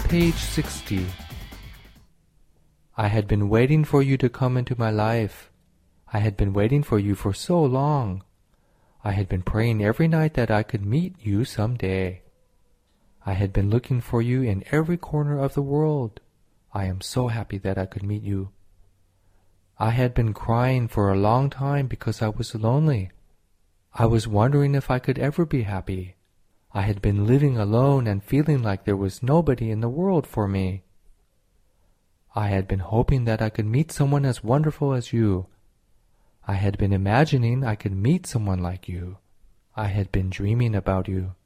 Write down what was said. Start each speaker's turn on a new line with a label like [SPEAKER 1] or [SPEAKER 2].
[SPEAKER 1] Page 60. I had been waiting for you to come into my life. I had been waiting for you for so long. I had been praying every night that I could meet you someday. I had been looking for you in every corner of the world. I am so happy that I could meet you. I had been crying for a long time because I was lonely. I was wondering if I could ever be happy. I had been living alone and feeling like there was nobody in the world for me. I had been hoping that I could meet someone as wonderful as you. I had been imagining I could meet someone like you. I had been dreaming about you.